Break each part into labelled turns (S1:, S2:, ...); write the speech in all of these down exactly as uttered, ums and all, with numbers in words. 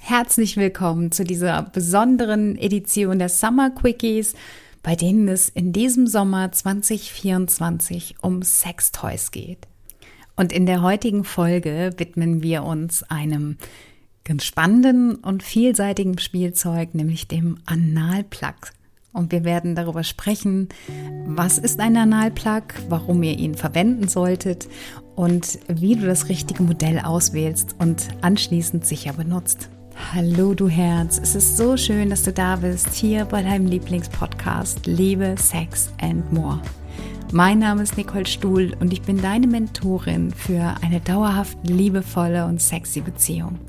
S1: herzlich willkommen zu dieser besonderen Edition der Summer Quickies, bei denen es in diesem Sommer zwanzig vierundzwanzig um Sextoys geht. Und in der heutigen Folge widmen wir uns einem ganz spannenden und vielseitigen Spielzeug, nämlich dem Analplug. Und wir werden darüber sprechen, was ist ein Analplug, warum ihr ihn verwenden solltet und wie du das richtige Modell auswählst und anschließend sicher benutzt. Hallo du Herz, es ist so schön, dass du da bist, hier bei deinem Lieblingspodcast Liebe, Sex and More. Mein Name ist Nicole Stuhl und ich bin deine Mentorin für eine dauerhaft liebevolle und sexy Beziehung.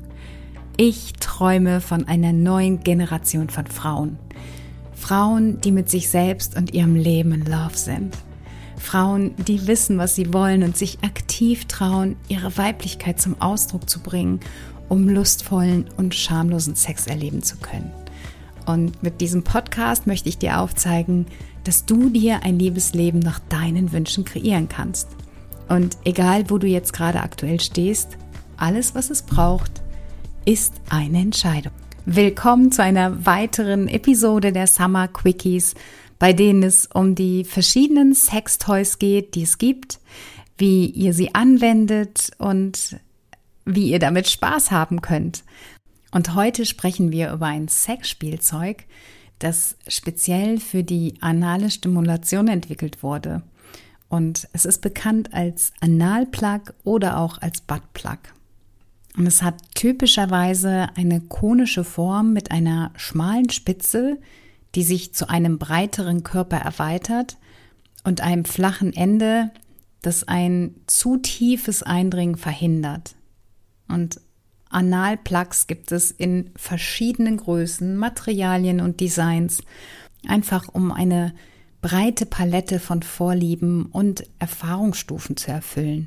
S1: Ich träume von einer neuen Generation von Frauen. Frauen, die mit sich selbst und ihrem Leben in Love sind. Frauen, die wissen, was sie wollen und sich aktiv trauen, ihre Weiblichkeit zum Ausdruck zu bringen, um lustvollen und schamlosen Sex erleben zu können. Und mit diesem Podcast möchte ich dir aufzeigen, dass du dir ein Liebesleben nach deinen Wünschen kreieren kannst. Und egal, wo du jetzt gerade aktuell stehst, alles, was es braucht, ist eine Entscheidung. Willkommen zu einer weiteren Episode der Summer Quickies, bei denen es um die verschiedenen Sextoys geht, die es gibt, wie ihr sie anwendet und wie ihr damit Spaß haben könnt. Und heute sprechen wir über ein Sexspielzeug, das speziell für die anale Stimulation entwickelt wurde. Und es ist bekannt als Analplug oder auch als Buttplug. Und es hat typischerweise eine konische Form mit einer schmalen Spitze, die sich zu einem breiteren Körper erweitert und einem flachen Ende, das ein zu tiefes Eindringen verhindert. Und Analplugs gibt es in verschiedenen Größen, Materialien und Designs, einfach um eine breite Palette von Vorlieben und Erfahrungsstufen zu erfüllen.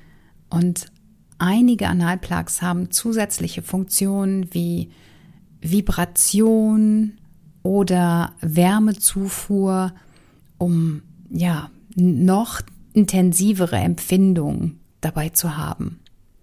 S1: Und einige Analplugs haben zusätzliche Funktionen wie Vibration oder Wärmezufuhr, um ja noch intensivere Empfindungen dabei zu haben.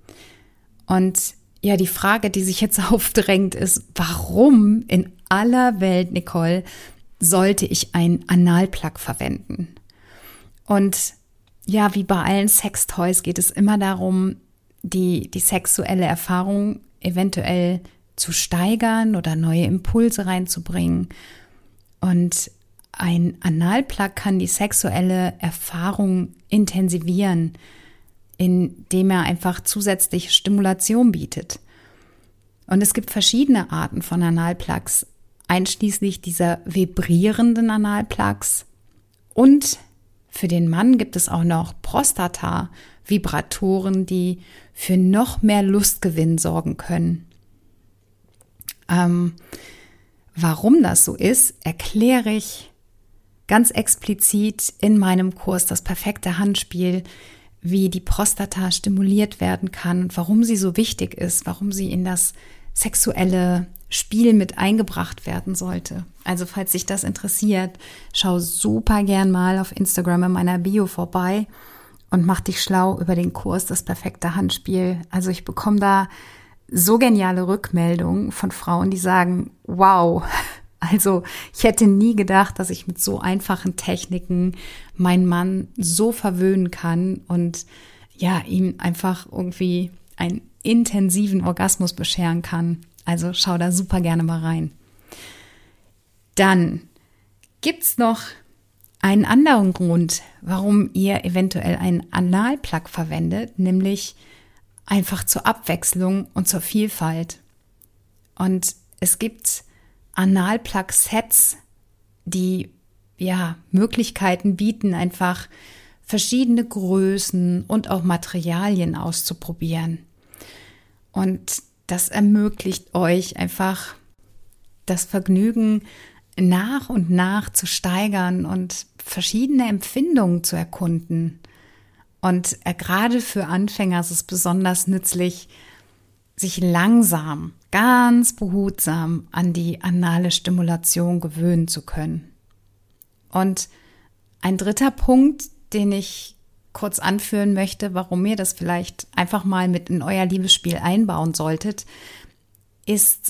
S1: Und ja, die Frage, die sich jetzt aufdrängt, ist, warum in aller Welt, Nicole, sollte ich einen Analplug verwenden? Und ja, wie bei allen Sextoys geht es immer darum, die, die sexuelle Erfahrung eventuell zu steigern oder neue Impulse reinzubringen. Und ein Analplug kann die sexuelle Erfahrung intensivieren, indem er einfach zusätzliche Stimulation bietet. Und es gibt verschiedene Arten von Analplugs, einschließlich dieser vibrierenden Analplugs. Und für den Mann gibt es auch noch Prostata-Vibratoren, die für noch mehr Lustgewinn sorgen können. Ähm, warum das so ist, erkläre ich ganz explizit in meinem Kurs Das perfekte Handspiel, wie die Prostata stimuliert werden kann und warum sie so wichtig ist, warum sie in das sexuelle Spiel mit eingebracht werden sollte. Also falls dich das interessiert, schau super gern mal auf Instagram in meiner Bio vorbei und mach dich schlau über den Kurs Das perfekte Handspiel. Also ich bekomme da so geniale Rückmeldungen von Frauen, die sagen, wow, also ich hätte nie gedacht, dass ich mit so einfachen Techniken meinen Mann so verwöhnen kann und ja, ihm einfach irgendwie einen intensiven Orgasmus bescheren kann. Also schau da super gerne mal rein. Dann gibt's noch einen anderen Grund, warum ihr eventuell einen Analplug verwendet, nämlich einfach zur Abwechslung und zur Vielfalt. Und es gibt Analplug-Sets, die ja Möglichkeiten bieten, einfach verschiedene Größen und auch Materialien auszuprobieren. Und das ermöglicht euch einfach das Vergnügen nach und nach zu steigern und verschiedene Empfindungen zu erkunden. Und gerade für Anfänger ist es besonders nützlich, sich langsam, ganz behutsam an die anale Stimulation gewöhnen zu können. Und ein dritter Punkt, den ich kurz anführen möchte, warum ihr das vielleicht einfach mal mit in euer Liebesspiel einbauen solltet, ist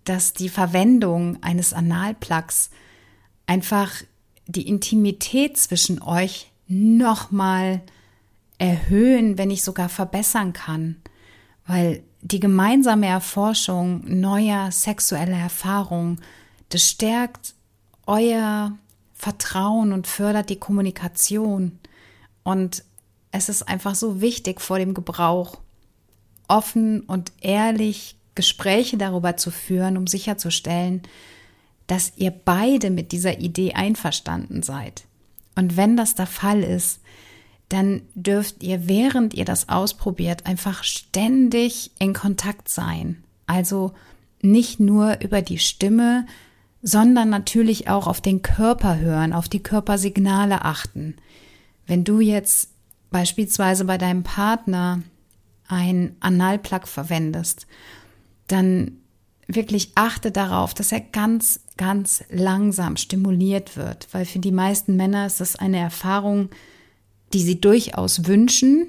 S1: dass die Verwendung eines Analplugs einfach die Intimität zwischen euch nochmal erhöhen, wenn nicht sogar verbessern kann, weil die gemeinsame Erforschung neuer sexueller Erfahrungen, das stärkt euer Vertrauen und fördert die Kommunikation. Und es ist einfach so wichtig, vor dem Gebrauch offen und ehrlich Gespräche darüber zu führen, um sicherzustellen, dass ihr beide mit dieser Idee einverstanden seid. Und wenn das der Fall ist, dann dürft ihr, während ihr das ausprobiert, einfach ständig in Kontakt sein. Also nicht nur über die Stimme, sondern natürlich auch auf den Körper hören, auf die Körpersignale achten. Wenn du jetzt beispielsweise bei deinem Partner ein Analplug verwendest, dann wirklich achte darauf, dass er ganz, ganz langsam stimuliert wird, weil für die meisten Männer ist das eine Erfahrung, die sie durchaus wünschen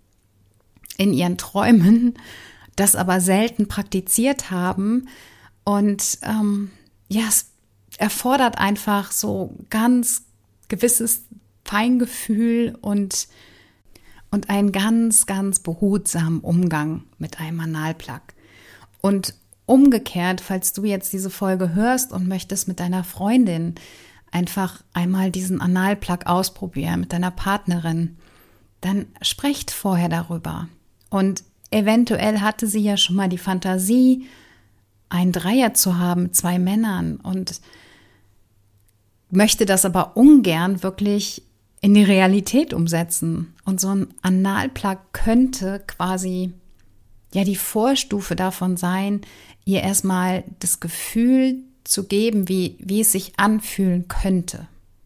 S1: in ihren Träumen, das aber selten praktiziert haben. Und ähm, ja, es erfordert einfach so ganz gewisses Feingefühl und, und einen ganz, ganz behutsamen Umgang mit einem Analplug. Und umgekehrt, falls du jetzt diese Folge hörst und möchtest mit deiner Freundin einfach einmal diesen Analplug ausprobieren, mit deiner Partnerin, dann sprecht vorher darüber. Und eventuell hatte sie ja schon mal die Fantasie, einen Dreier zu haben mit zwei Männern und möchte das aber ungern wirklich in die Realität umsetzen. Und so ein Analplug könnte quasi ja die Vorstufe davon sein, ihr erstmal das Gefühl zu geben, wie, wie es sich anfühlen könnte.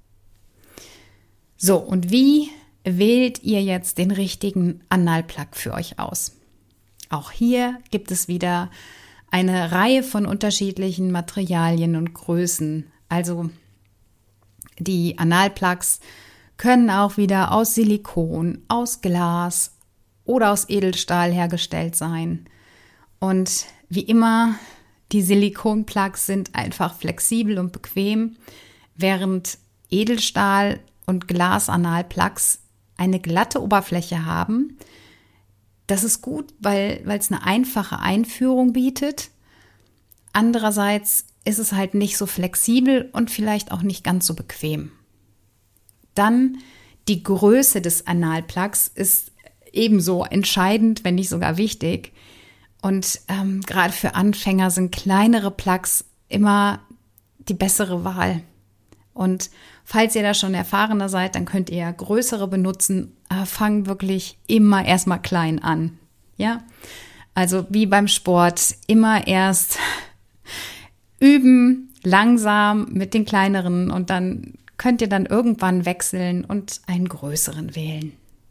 S1: So, und wie wählt ihr jetzt den richtigen Analplug für euch aus? Auch hier gibt es wieder eine Reihe von unterschiedlichen Materialien und Größen. Also die Analplugs können auch wieder aus Silikon, aus Glas oder aus Edelstahl hergestellt sein. Und wie immer, die Silikonplugs sind einfach flexibel und bequem, während Edelstahl- und Glas-Analplugs eine glatte Oberfläche haben. Das ist gut, weil, weil es eine einfache Einführung bietet. Andererseits ist es halt nicht so flexibel und vielleicht auch nicht ganz so bequem. Dann die Größe des Analplugs ist ebenso entscheidend, wenn nicht sogar wichtig. Und ähm, gerade für Anfänger sind kleinere Plugs immer die bessere Wahl. Und falls ihr da schon erfahrener seid, dann könnt ihr größere benutzen. Aber fangt wirklich immer erstmal klein an. Ja, also wie beim Sport, immer erst üben, langsam mit den kleineren und dann könnt ihr dann irgendwann wechseln und einen größeren wählen.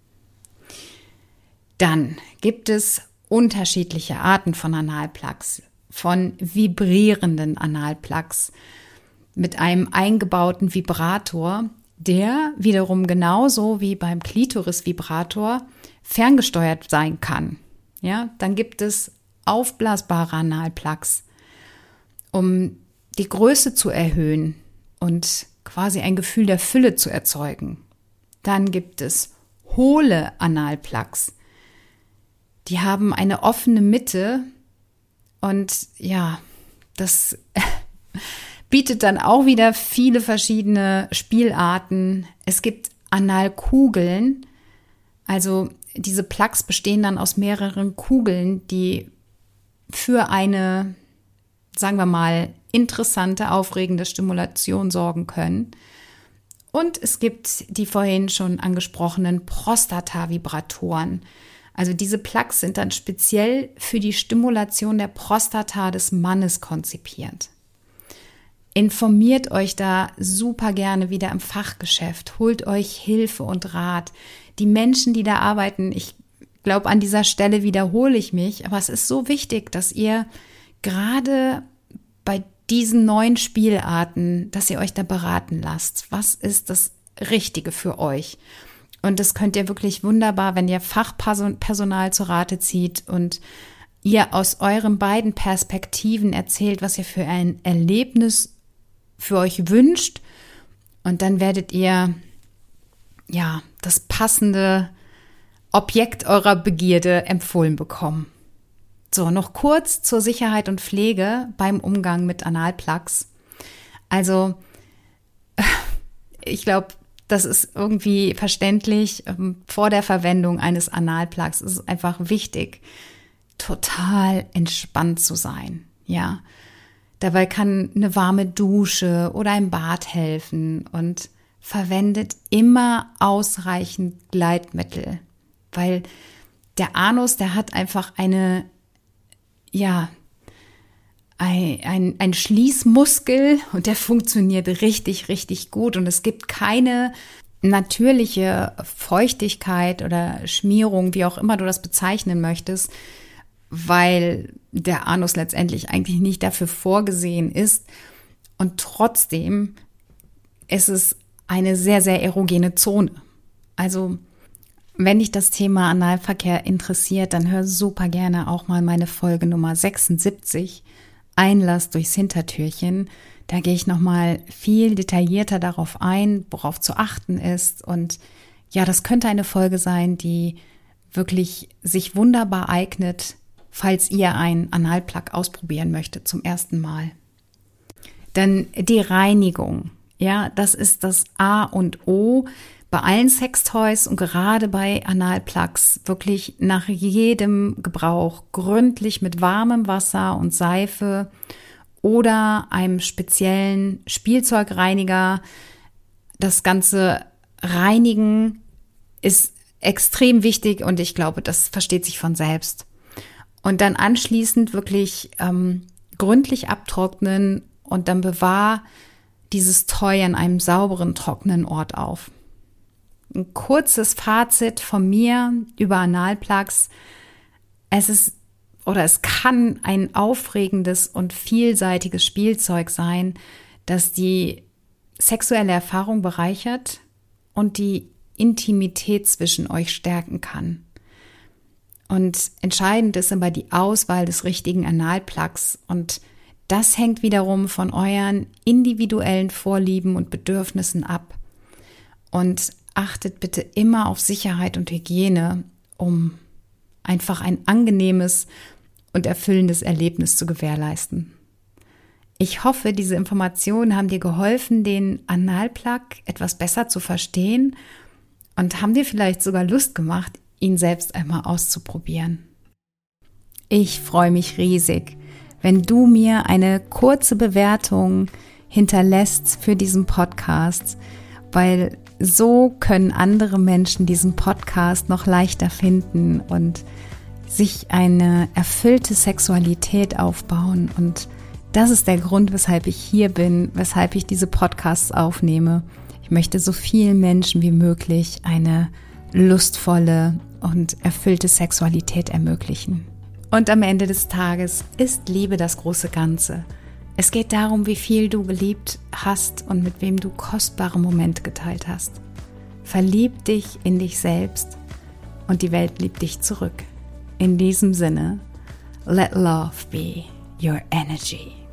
S1: Dann gibt es unterschiedliche Arten von Analplugs, von vibrierenden Analplugs mit einem eingebauten Vibrator, der wiederum genauso wie beim Klitoris-Vibrator ferngesteuert sein kann. Ja, dann gibt es aufblasbare Analplugs, um die Größe zu erhöhen und quasi ein Gefühl der Fülle zu erzeugen. Dann gibt es hohle Analplugs. Die haben eine offene Mitte und ja, das bietet dann auch wieder viele verschiedene Spielarten. Es gibt Analkugeln, also diese Plugs bestehen dann aus mehreren Kugeln, die für eine, sagen wir mal, interessante, aufregende Stimulation sorgen können. Und es gibt die vorhin schon angesprochenen Prostata-Vibratoren. Also diese Plugs sind dann speziell für die Stimulation der Prostata des Mannes konzipiert. Informiert euch da super gerne wieder im Fachgeschäft, holt euch Hilfe und Rat. Die Menschen, die da arbeiten, ich glaube, an dieser Stelle wiederhole ich mich, aber es ist so wichtig, dass ihr gerade bei diesen neuen Spielarten, dass ihr euch da beraten lasst. Was ist das Richtige für euch? Und das könnt ihr wirklich wunderbar, wenn ihr Fachpersonal zur Rate zieht und ihr aus euren beiden Perspektiven erzählt, was ihr für ein Erlebnis für euch wünscht. Und dann werdet ihr, ja, das passende Objekt eurer Begierde empfohlen bekommen. So, noch kurz zur Sicherheit und Pflege beim Umgang mit Analplugs. Also, ich glaube, das ist irgendwie verständlich. Vor der Verwendung eines Analplugs ist es einfach wichtig, total entspannt zu sein. Ja, dabei kann eine warme Dusche oder ein Bad helfen und verwendet immer ausreichend Gleitmittel, weil der Anus, der hat einfach eine, ja, ein, ein, ein Schließmuskel und der funktioniert richtig, richtig gut und es gibt keine natürliche Feuchtigkeit oder Schmierung, wie auch immer du das bezeichnen möchtest, weil der Anus letztendlich eigentlich nicht dafür vorgesehen ist und trotzdem ist es eine sehr, sehr erogene Zone. Also wenn dich das Thema Analverkehr interessiert, dann hör super gerne auch mal meine Folge Nummer sechsundsiebzig, Einlass durchs Hintertürchen. Da gehe ich nochmal viel detaillierter darauf ein, worauf zu achten ist. Und ja, das könnte eine Folge sein, die wirklich sich wunderbar eignet, falls ihr einen Analplug ausprobieren möchtet zum ersten Mal. Dann die Reinigung. Ja, das ist das A und O bei allen Sextoys und gerade bei Analplugs wirklich nach jedem Gebrauch gründlich mit warmem Wasser und Seife oder einem speziellen Spielzeugreiniger das Ganze reinigen ist extrem wichtig und ich glaube, das versteht sich von selbst. Und dann anschließend wirklich ähm, gründlich abtrocknen und dann bewahr dieses Toy an einem sauberen, trockenen Ort auf. Ein kurzes Fazit von mir über Analplugs. Es ist oder es kann ein aufregendes und vielseitiges Spielzeug sein, das die sexuelle Erfahrung bereichert und die Intimität zwischen euch stärken kann. Und entscheidend ist aber die Auswahl des richtigen Analplugs und das hängt wiederum von euren individuellen Vorlieben und Bedürfnissen ab. Und achtet bitte immer auf Sicherheit und Hygiene, um einfach ein angenehmes und erfüllendes Erlebnis zu gewährleisten. Ich hoffe, diese Informationen haben dir geholfen, den Analplug etwas besser zu verstehen und haben dir vielleicht sogar Lust gemacht, ihn selbst einmal auszuprobieren. Ich freue mich riesig, wenn du mir eine kurze Bewertung hinterlässt für diesen Podcast, weil so können andere Menschen diesen Podcast noch leichter finden und sich eine erfüllte Sexualität aufbauen. Und das ist der Grund, weshalb ich hier bin, weshalb ich diese Podcasts aufnehme. Ich möchte so vielen Menschen wie möglich eine lustvolle und erfüllte Sexualität ermöglichen. Und am Ende des Tages ist Liebe das große Ganze. Es geht darum, wie viel du geliebt hast und mit wem du kostbare Momente geteilt hast. Verlieb dich in dich selbst und die Welt liebt dich zurück. In diesem Sinne, let love be your energy.